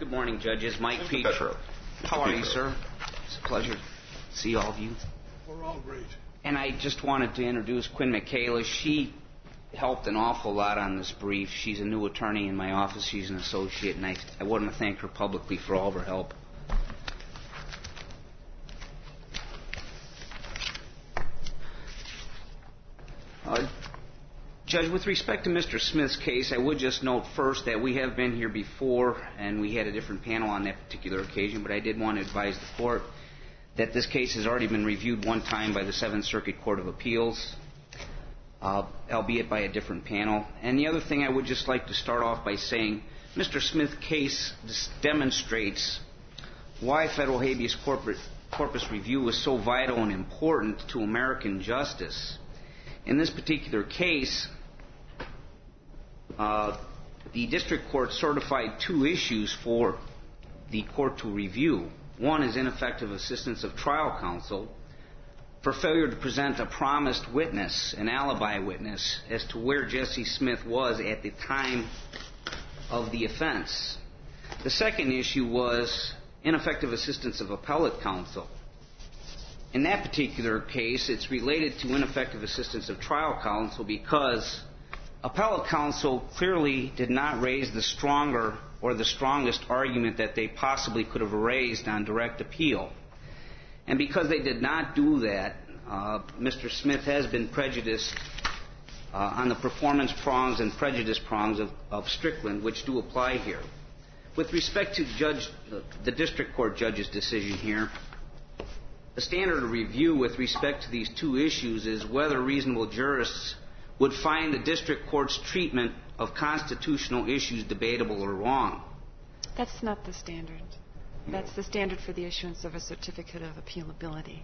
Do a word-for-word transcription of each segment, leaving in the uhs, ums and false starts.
Good morning, judges. Mike Peach. Petro. How are you, sir? It's a pleasure to see all of you. We're all great. And I just wanted to introduce Quinn Michaela. She helped an awful lot on this brief. She's a new attorney in my office. She's an associate, and I, I want to thank her publicly for all of her help. Uh, Judge, with respect to Mister Smith's case, I would just note first that we have been here before, and we had a different panel on that particular occasion, but I did want to advise the Court that this case has already been reviewed one time by the Seventh Circuit Court of Appeals, uh, albeit by a different panel. And the other thing I would just like to start off by saying, Mister Smith's case demonstrates why federal habeas corpus review is so vital and important to American justice. In this particular case, uh, the district court certified two issues for the court to review. One is ineffective assistance of trial counsel for failure to present a promised witness, an alibi witness, as to where Jesse Smith was at the time of the offense. The second issue was ineffective assistance of appellate counsel. In that particular case, it's related to ineffective assistance of trial counsel because appellate counsel clearly did not raise the stronger or the strongest argument that they possibly could have raised on direct appeal. And because they did not do that, uh, Mister Smith has been prejudiced uh, on the performance prongs and prejudice prongs of, of Strickland, which do apply here. With respect to judge, uh, the district court judge's decision here, the standard of review with respect to these two issues is whether reasonable jurists would find the district court's treatment of constitutional issues debatable or wrong. That's not the standard. That's the standard for the issuance of a certificate of appealability.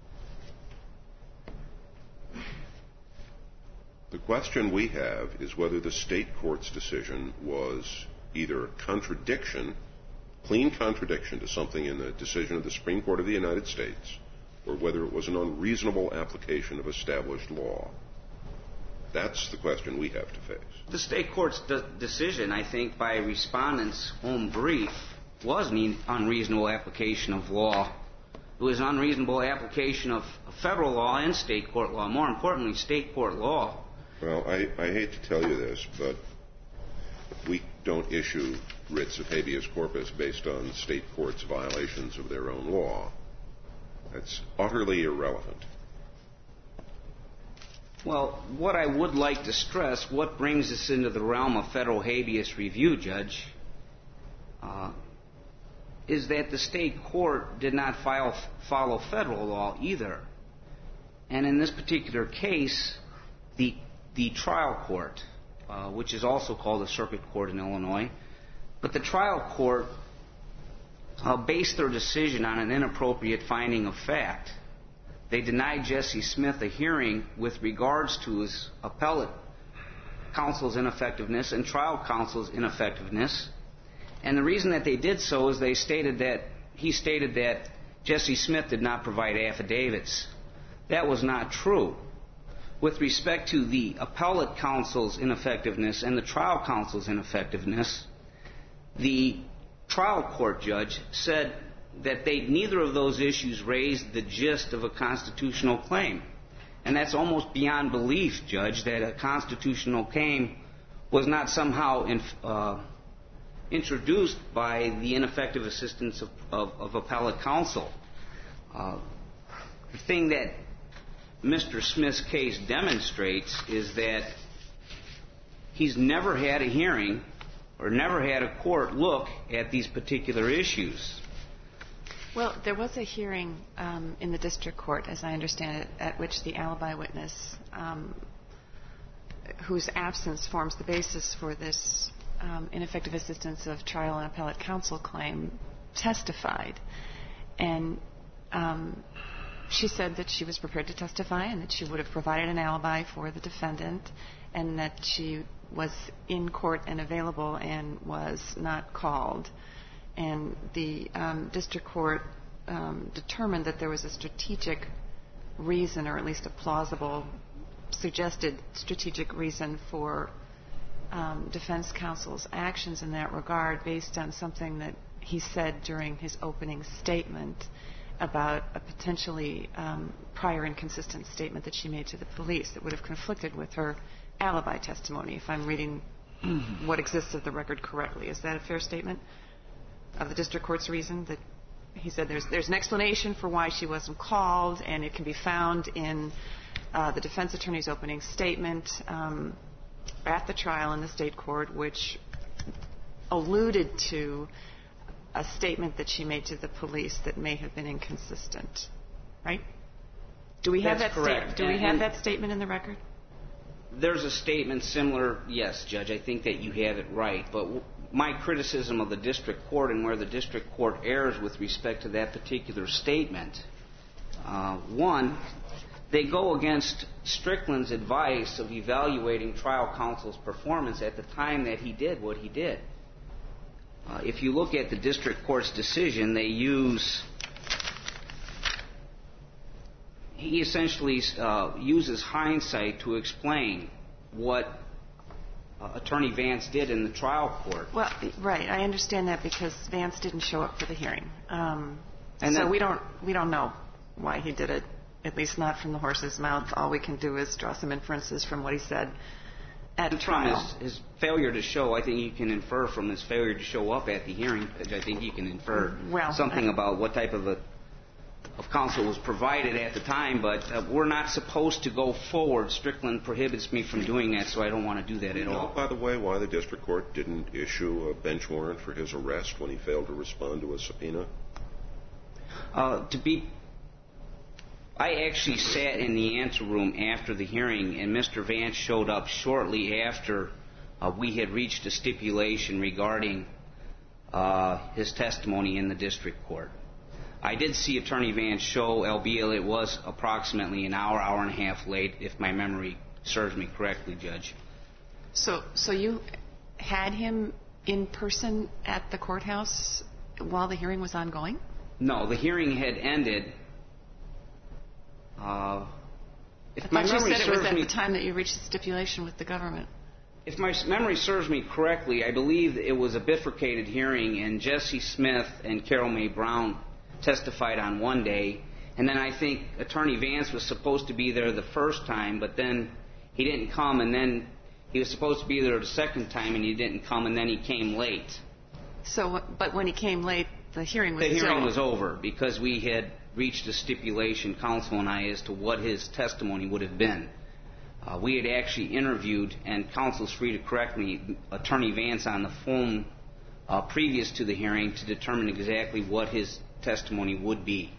The question we have is whether the state court's decision was either contradiction, clean contradiction to something in the decision of the Supreme Court of the United States, or whether it was an unreasonable application of established law. That's the question we have to face. The state court's de- decision, I think, by respondents' own brief, was an unreasonable application of law. It was an unreasonable application of federal law and state court law, more importantly, state court law. Well, I, I hate to tell you this, but we don't issue writs of habeas corpus based on state courts' violations of their own law. That's utterly irrelevant. Well, what I would like to stress, what brings us into the realm of federal habeas review, Judge, uh, is that the state court did not file, follow federal law either. And in this particular case, the, the trial court, uh, which is also called a circuit court in Illinois, but the trial court uh, based their decision on an inappropriate finding of fact. They denied Jesse Smith a hearing with regards to his appellate counsel's ineffectiveness and trial counsel's ineffectiveness. And the reason that they did so is they stated that he stated that Jesse Smith did not provide affidavits. That was not true. With respect to the appellate counsel's ineffectiveness and the trial counsel's ineffectiveness, the trial court judge said that they, neither of those issues raised the gist of a constitutional claim. And that's almost beyond belief, Judge, that a constitutional claim was not somehow in, uh, introduced by the ineffective assistance of, of, of appellate counsel. Uh, the thing that Mister Smith's case demonstrates is that he's never had a hearing or never had a court look at these particular issues. Well, there was a hearing um, in the district court, as I understand it, at which the alibi witness, um, whose absence forms the basis for this um, ineffective assistance of trial and appellate counsel claim, testified. And um, she said that she was prepared to testify and that she would have provided an alibi for the defendant and that she was in court and available and was not called. And the um, district court um, determined that there was a strategic reason, or at least a plausible, suggested strategic reason for um, defense counsel's actions in that regard based on something that he said during his opening statement about a potentially um, prior inconsistent statement that she made to the police that would have conflicted with her alibi testimony, if I'm reading what exists of the record correctly. Is that a fair statement of the district court's reason? That he said there's, there's an explanation for why she wasn't called, and it can be found in uh, the defense attorney's opening statement um, at the trial in the state court, which alluded to a statement that she made to the police that may have been inconsistent, right? Do we have That's that correct. Sta- do we and, have and that statement in the record? There's a statement similar, yes, Judge. I think that you have it right. But w- my criticism of the district court and where the district court errs with respect to that particular statement, uh, one, they go against Strickland's advice of evaluating trial counsel's performance at the time that he did what he did. Uh, if you look at the district court's decision, they use, he essentially uh, uses hindsight to explain what uh, Attorney Vance did in the trial court. Well, right. I understand that because Vance didn't show up for the hearing. Um, And so that- we don't we don't know why he did it, at least not from the horse's mouth. All we can do is draw some inferences from what he said at From trial. his, his failure to show, I think you can infer from his failure to show up at the hearing, I think you can infer Well, something I- about what type of a of counsel was provided at the time, but uh, we're not supposed to go forward. Strickland prohibits me from doing that, so I don't want to do that Do at you know, all. by the way, why the district court didn't issue a bench warrant for his arrest when he failed to respond to a subpoena? Uh, to be, I actually sat in the anteroom after the hearing, and Mister Vance showed up shortly after uh, we had reached a stipulation regarding uh, his testimony in the district court. I did see Attorney Vance show, albeit it was approximately an hour, hour and a half late, if my memory serves me correctly, Judge. So, so you had him in person at the courthouse while the hearing was ongoing? No, the hearing had ended. Uh, if I my thought you memory said it was serves at me, the time that you reached the stipulation with the government. if my memory serves me correctly, I believe it was a bifurcated hearing, and Jesse Smith and Carol Mae Brown testified on one day, and then I think Attorney Vance was supposed to be there the first time, but then he didn't come, and then he was supposed to be there the second time, and he didn't come, and then he came late. So, but when he came late, the hearing was The hearing still... was over because we had reached a stipulation, counsel and I, as to what his testimony would have been. Uh, we had actually interviewed, and counsel's free to correct me, Attorney Vance on the phone uh, previous to the hearing to determine exactly what his testimony would be.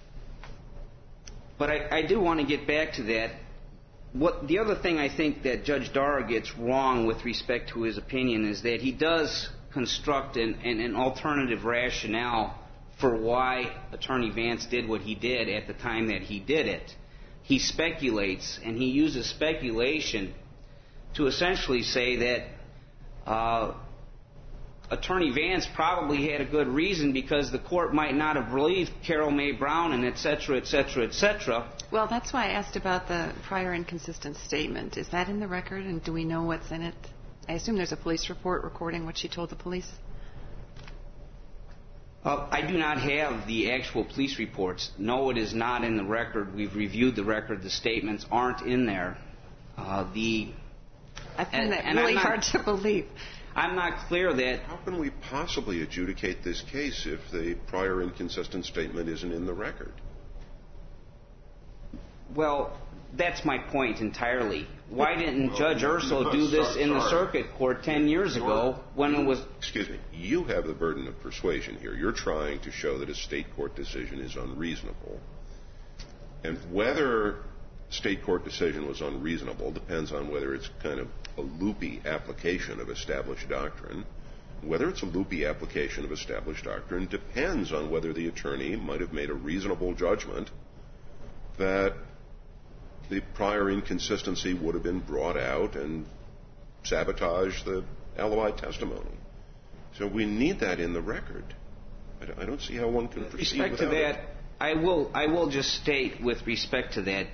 But I, I do want to get back to that. What the other thing I think that Judge Darr gets wrong with respect to his opinion is that he does construct an, an, an alternative rationale for why Attorney Vance did what he did at the time that he did it. He speculates, and he uses speculation to essentially say that uh, Attorney Vance probably had a good reason because the court might not have believed Carol Mae Brown and et cetera, et cetera, et cetera. Well, that's why I asked about the prior inconsistent statement. Is that in the record, and do we know what's in it? I assume there's a police report recording what she told the police. Uh, I do not have the actual police reports. No, it is not in the record. We've reviewed the record. The statements aren't in there. Uh, the I find and, that and really I'm not, hard to believe. I'm not clear that... How can we possibly adjudicate this case if the prior inconsistent statement isn't in the record? Well, that's my point entirely. Why didn't Well, Judge Urso do this in the sorry. circuit court ten years ago when it was... Excuse me. You have the burden of persuasion here. You're trying to show that a state court decision is unreasonable. And whether state court decision was unreasonable depends on whether it's kind of a loopy application of established doctrine. Whether it's a loopy application of established doctrine depends on whether the attorney might have made a reasonable judgment that the prior inconsistency would have been brought out and sabotage the alibi testimony. So we need that in the record. I don't see how one can With proceed respect to without that, it. I will, I will just state with respect to that,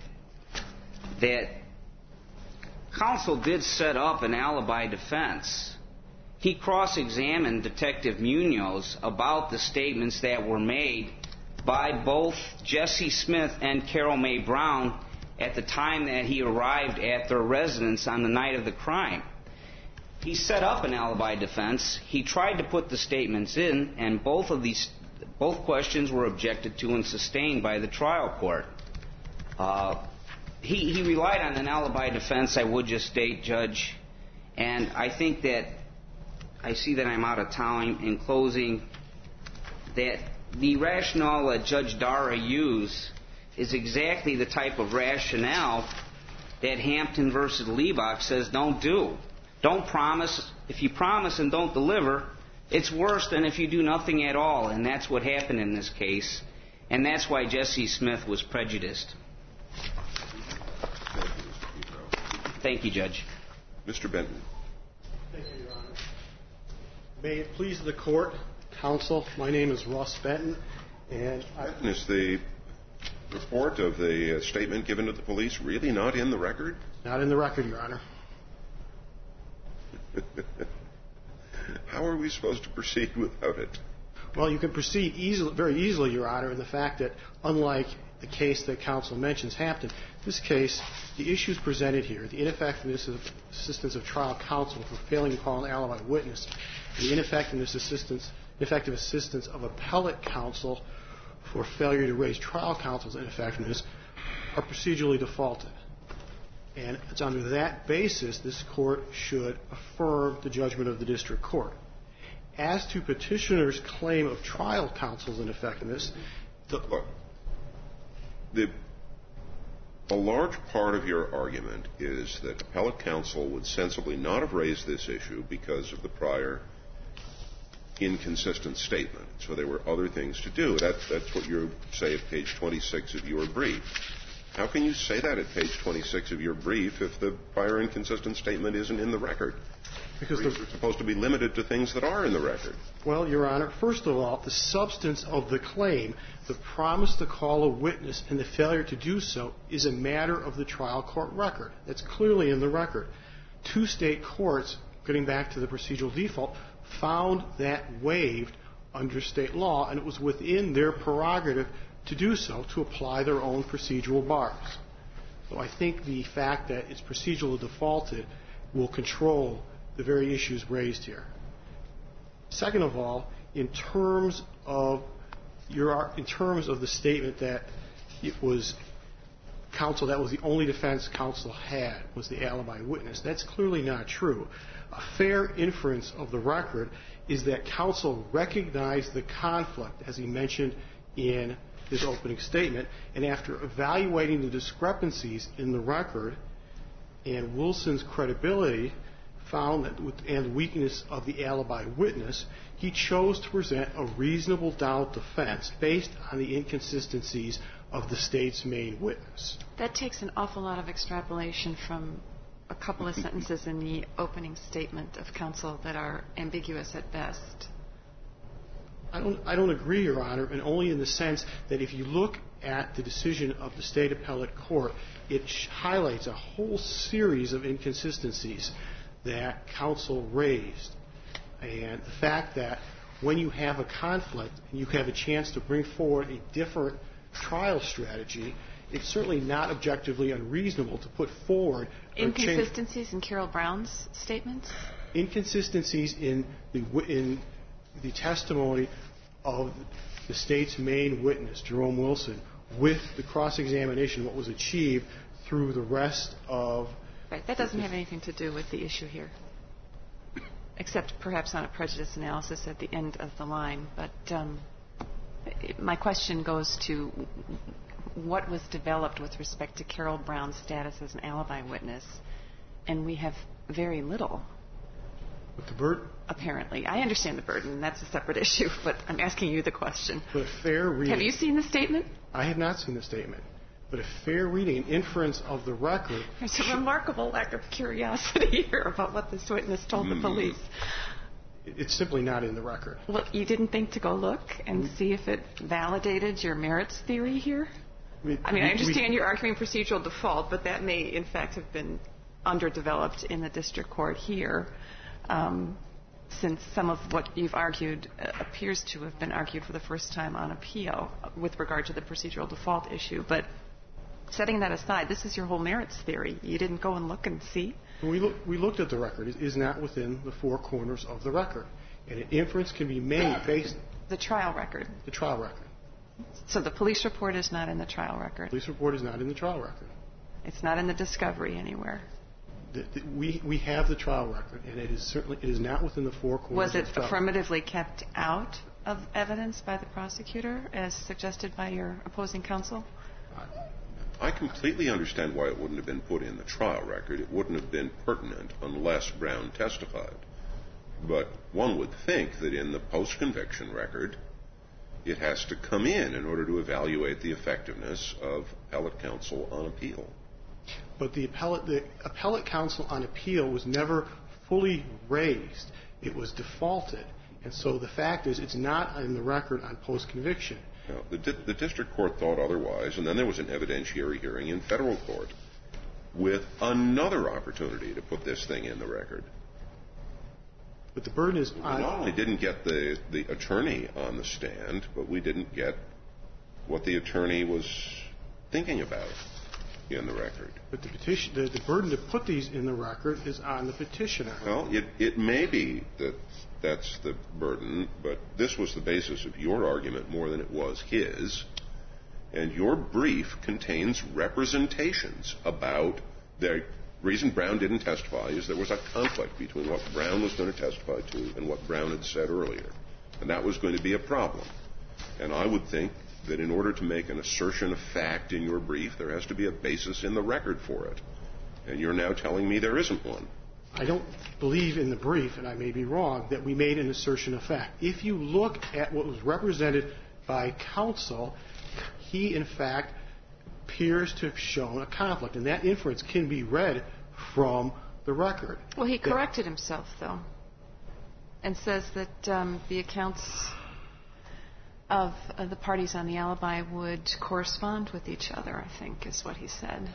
that counsel did set up an alibi defense. he cross-examined Detective Munoz about the statements that were made by both Jesse Smith and Carol Mae Brown at the time that he arrived at their residence on the night of the crime. He set up an alibi defense. He tried to put the statements in, and both of these, both questions were objected to and sustained by the trial court. Uh, he, he relied on an alibi defense, I would just state, Judge, and I think that I see that I'm out of time. In closing, that the rationale that Judge Dara used is exactly the type of rationale that Hampton versus Liebach says don't do. Don't promise. If you promise and don't deliver, it's worse than if you do nothing at all, and that's what happened in this case, and that's why Jesse Smith was prejudiced. Thank you, Judge. Mister Benton. Thank you, Your Honor. May it please the Court, Counsel, my name is Ross Benton, and I... Is the report of the uh, statement given to the police really not in the record? Not in the record, Your Honor. How are we supposed to proceed without it? Well, you can proceed easily, very easily, Your Honor, in the fact that, unlike the case that counsel mentions, Hampton, this case, the issues presented here, the ineffectiveness of assistance of trial counsel for failing to call an alibi witness, the ineffectiveness assistance, ineffective assistance of appellate counsel for failure to raise trial counsel's ineffectiveness, are procedurally defaulted. And it's under that basis this Court should affirm the judgment of the district court. As to petitioner's claim of trial counsel's ineffectiveness, the... Look, the, a large part of your argument is that appellate counsel would sensibly not have raised this issue because of the prior inconsistent statement. So there were other things to do. That, that's what you say at page twenty-six of your brief. How can you say that at page twenty-six of your brief if the prior inconsistent statement isn't in the record? Because they're supposed to be limited to things that are in the record. Well, Your Honor, first of all, the substance of the claim, the promise to call a witness and the failure to do so, is a matter of the trial court record. That's clearly in the record. Two state courts, getting back to the procedural default, found that waived under state law, and it was within their prerogative to do so, to apply their own procedural bars. So I think the fact that it's procedurally defaulted will control the very issues raised here. Second of all, in terms of your, in terms of the statement that it was counsel, that was the only defense counsel had, was the alibi witness, that's clearly not true. A fair inference of the record is that counsel recognized the conflict, as he mentioned in his opening statement, and after evaluating the discrepancies in the record and Wilson's credibility found that, and weakness of the alibi witness, he chose to present a reasonable doubt defense based on the inconsistencies of the state's main witness. That takes an awful lot of extrapolation from a couple of sentences in the opening statement of counsel that are ambiguous at best. I don't, I don't agree, Your Honor, and only in the sense that if you look at the decision of the state appellate court, it highlights a whole series of inconsistencies that counsel raised. And the fact that when you have a conflict and you have a chance to bring forward a different trial strategy, it's certainly not objectively unreasonable to put forward inconsistencies in Carol Brown's statements? Inconsistencies in the, in the testimony of the state's main witness, Jerome Wilson, with the cross-examination, what was achieved through the rest of... Right. That doesn't have anything to do with the issue here, except perhaps on a prejudice analysis at the end of the line. But um, my question goes to what was developed with respect to Carol Brown's status as an alibi witness, and we have very little. With the burden? Apparently. I understand the burden. That's a separate issue, but I'm asking you the question. But a fair reading... Have you seen the statement? I have not seen the statement. But a fair reading, an inference of the record... There's a remarkable lack of curiosity here about what this witness told mm. the police. It's simply not in the record. Well, you didn't think to go look and mm. see if it validated your merits theory here? We, I mean, we, I understand we, you're arguing procedural default, but that may, in fact, have been underdeveloped in the district court here. Um, since some of what you've argued uh, appears to have been argued for the first time on appeal with regard to the procedural default issue. But setting that aside, this is your whole merits theory. You didn't go and look and see? We, look, we looked at the record. It is not within the four corners of the record. And an inference can be made based on the trial record. The trial record. So the police report is not in the trial record? The police report is not in the trial record. It's not in the discovery anywhere? The, the, we, we have the trial record, and it is certainly it is not within the four corners Was it of the trial affirmatively kept out of evidence by the prosecutor, as suggested by your opposing counsel? I completely understand why it wouldn't have been put in the trial record. It wouldn't have been pertinent unless Brown testified. But one would think that in the post-conviction record, it has to come in in order to evaluate the effectiveness of appellate counsel on appeal. But the appellate, the appellate counsel on appeal was never fully raised. It was defaulted. And so the fact is it's not in the record on post-conviction. Now, the, di- the district court thought otherwise, and then there was an evidentiary hearing in federal court with another opportunity to put this thing in the record. But the burden is We on... not only didn't get the, the attorney on the stand, but we didn't get what the attorney was thinking about in the record. But the petition, the, the burden to put these in the record is on the petitioner. Well, it, it may be that that's the burden, but this was the basis of your argument more than it was his. And your brief contains representations about the reason Brown didn't testify is there was a conflict between what Brown was going to testify to and what Brown had said earlier. And that was going to be a problem. And I would think that in order to make an assertion of fact in your brief, there has to be a basis in the record for it. And you're now telling me there isn't one. I don't believe in the brief, and I may be wrong, that we made an assertion of fact. If you look at what was represented by counsel, he, in fact, appears to have shown a conflict. And that inference can be read from the record. Well, he corrected himself, though, and says that um, the accounts of uh, the parties on the alibi would correspond with each other, I think, is what he said.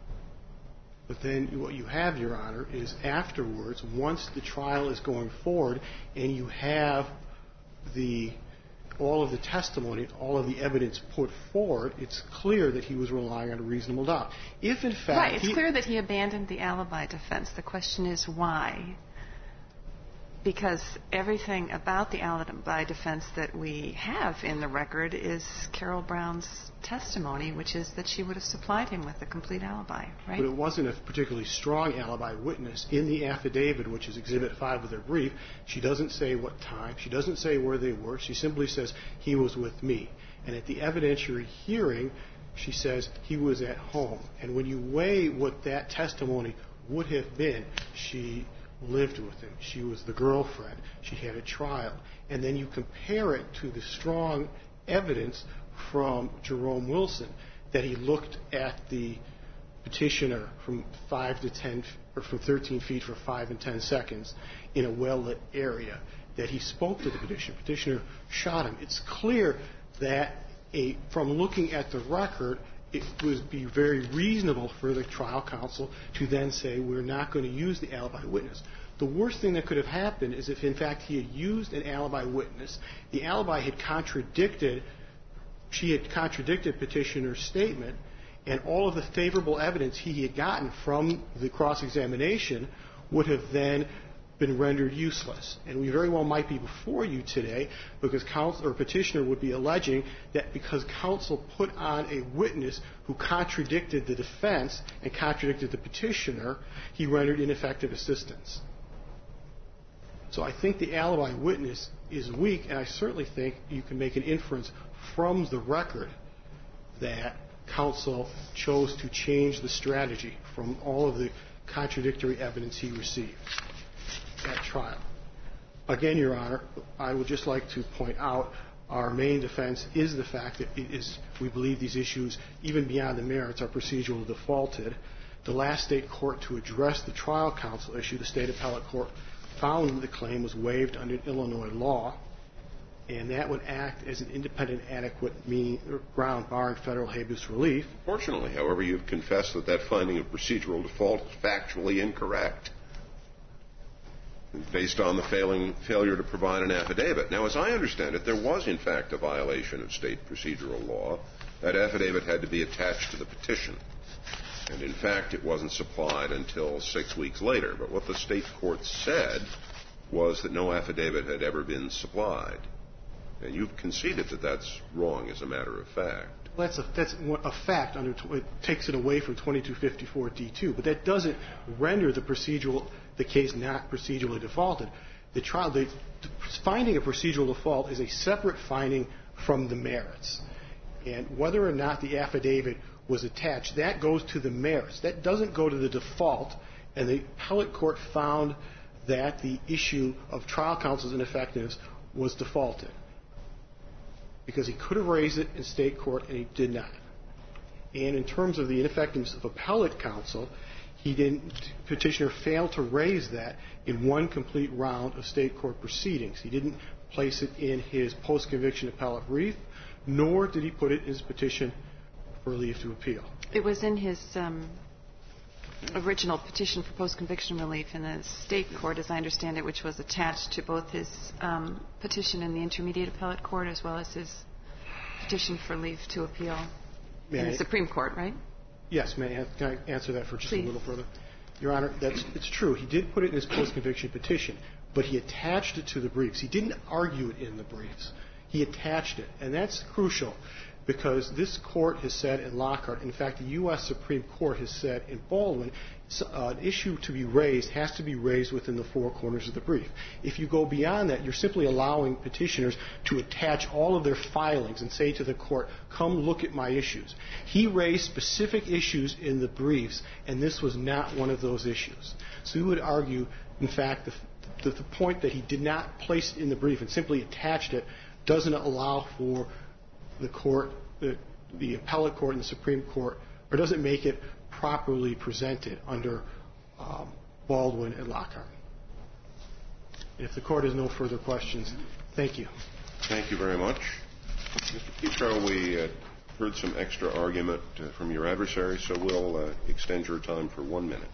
But then what you have, Your Honor, is afterwards, once the trial is going forward and you have the all of the testimony, all of the evidence put forward, it's clear that he was relying on a reasonable doubt. If, in fact... Right. It's he, clear that he abandoned the alibi defense. The question is why. Because everything about the alibi defense that we have in the record is Carol Brown's testimony, which is that she would have supplied him with a complete alibi, right? But it wasn't a particularly strong alibi witness. In the affidavit, which is Exhibit five of their brief, she doesn't say what time. She doesn't say where they were. She simply says, he was with me. And at the evidentiary hearing, she says, he was at home. And when you weigh what that testimony would have been, she lived with him. She was the girlfriend. She had a child. And then you compare it to the strong evidence from Jerome Wilson that he looked at the petitioner from five to ten, or from thirteen feet for five and ten seconds in a well-lit area, that he spoke to the petitioner. Petitioner shot him. It's clear that a, from looking at the record, it would be very reasonable for the trial counsel to then say, we're not going to use the alibi witness. The worst thing that could have happened is if, in fact, he had used an alibi witness, the alibi had contradicted, she had contradicted petitioner's statement, and all of the favorable evidence he had gotten from the cross-examination would have then been rendered useless. And we very well might be before you today because counsel or petitioner would be alleging that because counsel put on a witness who contradicted the defense and contradicted the petitioner, he rendered ineffective assistance. So I think the alibi witness is weak, and I certainly think you can make an inference from the record that counsel chose to change the strategy from all of the contradictory evidence he received at trial. Again, Your Honor, I would just like to point out our main defense is the fact that it is, we believe these issues, even beyond the merits, are procedurally defaulted. The last state court to address the trial counsel issue, the state appellate court, found the claim was waived under Illinois law, and that would act as an independent, adequate meaning, ground barring federal habeas relief. Fortunately, however, you've confessed that that finding of procedural default is factually incorrect. based on the failing, failure to provide an affidavit. Now, as I understand it, there was, in fact, a violation of state procedural law. That affidavit had to be attached to the petition. And, in fact, it wasn't supplied until six weeks later. But what the state court said was that no affidavit had ever been supplied. And you've conceded that that's wrong as a matter of fact. Well, that's a, that's a fact. Under, it takes it away from twenty-two fifty-four D two. But that doesn't render the procedural, the case not procedurally defaulted. The trial, the, the finding a procedural default is a separate finding from the merits. And whether or not the affidavit was attached, that goes to the merits. That doesn't go to the default. And the appellate court found that the issue of trial counsel's ineffectiveness was defaulted, because he could have raised it in state court and he did not. And in terms of the ineffectiveness of appellate counsel, he didn't, petitioner failed to raise that in one complete round of state court proceedings. He didn't place it in his post-conviction appellate brief, nor did he put it in his petition for leave to appeal. It was in his um, original petition for post-conviction relief in the state court, as I understand it, which was attached to both his um, petition in the intermediate appellate court as well as his petition for leave to appeal may in I, the Supreme Court, right? Yes. May I, can I answer that for just Please. a little further? Your Honor, that's, it's true. He did put it in his post-conviction petition, but he attached it to the briefs. He didn't argue it in the briefs. He attached it. And that's crucial, because this court has said in Lockhart, in fact, the U S Supreme Court has said in Baldwin, uh, an issue to be raised has to be raised within the four corners of the brief. If you go beyond that, you're simply allowing petitioners to attach all of their filings and say to the court, come look at my issues. He raised specific issues in the briefs, and this was not one of those issues. So we would argue, in fact, the, the, the point that he did not place it in the brief and simply attached it doesn't allow for the court, the, the appellate court and the Supreme Court, or doesn't make it properly presented under um, Baldwin and Lockhart. If the court has no further questions, thank you. Thank you very much. Mister Petro, we uh, heard some extra argument uh, from your adversary, so we'll uh, extend your time for one minute.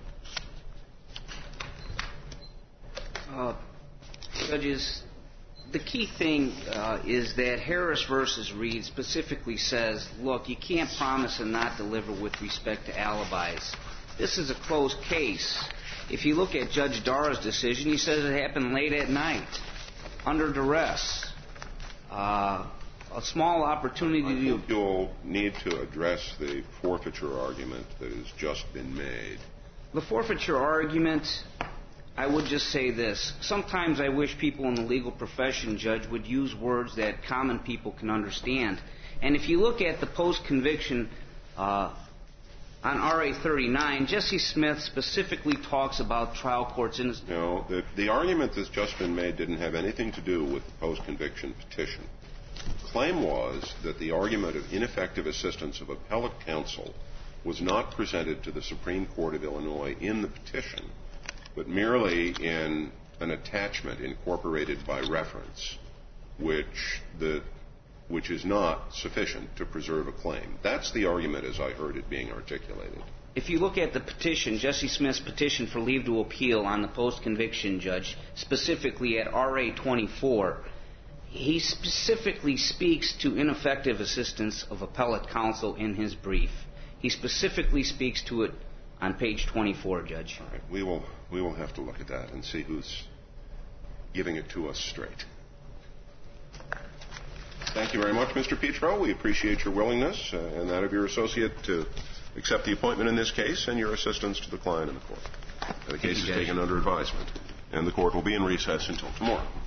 Uh, judges, the key thing uh, is that Harris versus Reed specifically says, look, you can't promise and not deliver with respect to alibis. This is a closed case. If you look at Judge Dara's decision, he says it happened late at night, under duress. Uh, a small opportunity I to... think you'll need to address the forfeiture argument that has just been made. The forfeiture argument, I would just say this. Sometimes I wish people in the legal profession, Judge, would use words that common people can understand. And if you look at the post-conviction uh, on R A thirty-nine, Jesse Smith specifically talks about trial courts in... No, the, the argument that's just been made didn't have anything to do with the post-conviction petition. The claim was that the argument of ineffective assistance of appellate counsel was not presented to the Supreme Court of Illinois in the petition, but merely in an attachment incorporated by reference, which the which is not sufficient to preserve a claim. That's the argument as I heard it being articulated. If you look at the petition, Jesse Smith's petition for leave to appeal on the post-conviction, Judge, specifically at R A twenty-four, he specifically speaks to ineffective assistance of appellate counsel in his brief. He specifically speaks to it on page twenty-four, Judge. All right. We will, we will have to look at that and see who's giving it to us straight. Thank you very much, Mister Petro. We appreciate your willingness uh, and that of your associate to accept the appointment in this case and your assistance to the client in the court. The case is taken under advisement, and the court will be in recess until tomorrow.